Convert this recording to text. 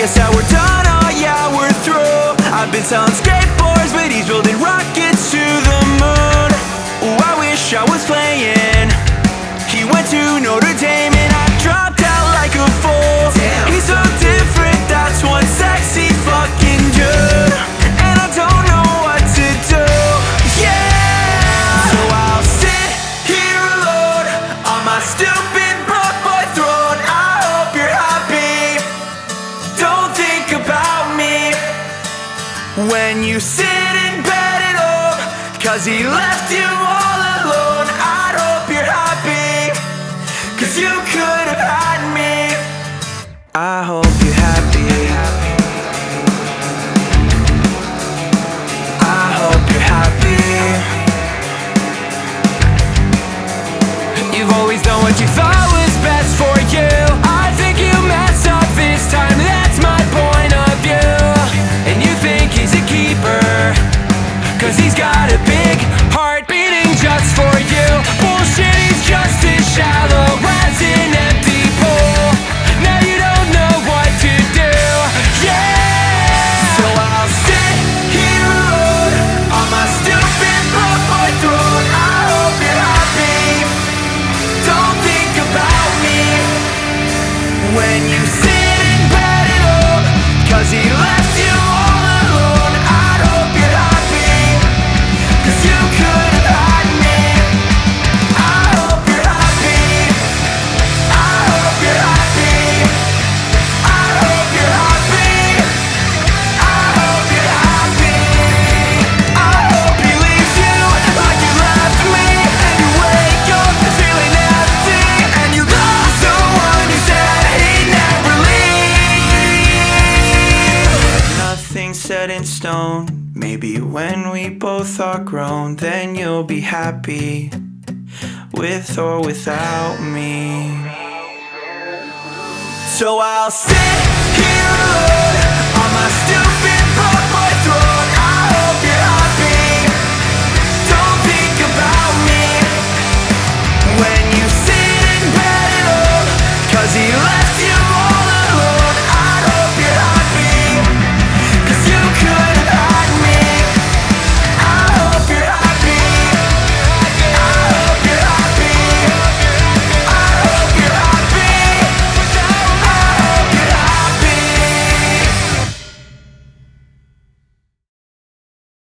guess that we're done, oh yeah, we're through. I've been selling skateboards, but he's building rockets to the moon. Ooh, I wish I was playing. He went to Notre Dame and I dropped out like a fool. Damn. He's so different, that's one sexy fucking dude. And I don't know what to do, yeah. So I'll sit here alone on my stupid broke boy throne. I hope you're happy, don't think about me when you sit in bed at home, 'cause he left you all alone. I hope you're happy, 'cause you could have had me. I hope you're happy. I hope you're happy. You've always done what you thought was best for you. I think you messed up this time, that's my point of view. And you think he's a keeper, 'cause he's got a big heart beating just for you. Bullshit, he's just as shallow as an empty pool. Now you don't know what to do, yeah. So I'll sit here alone on my stupid broke boy throne. I hope you're happy, don't think about me when you sit in bed at home, 'cause he left you all alone. I hope you're happy, 'cause you could have had me. I hope you're happy. I hope you're happy. I hope you're happy. I hope you're happy. I hope he leaves you like you left me, and you wake up feeling empty, and you lost someone who said he'd never leave. Nothing's set in stone. Maybe when we both are grown, then you'll be happy with or without me. So I'll sit here alone on my stupid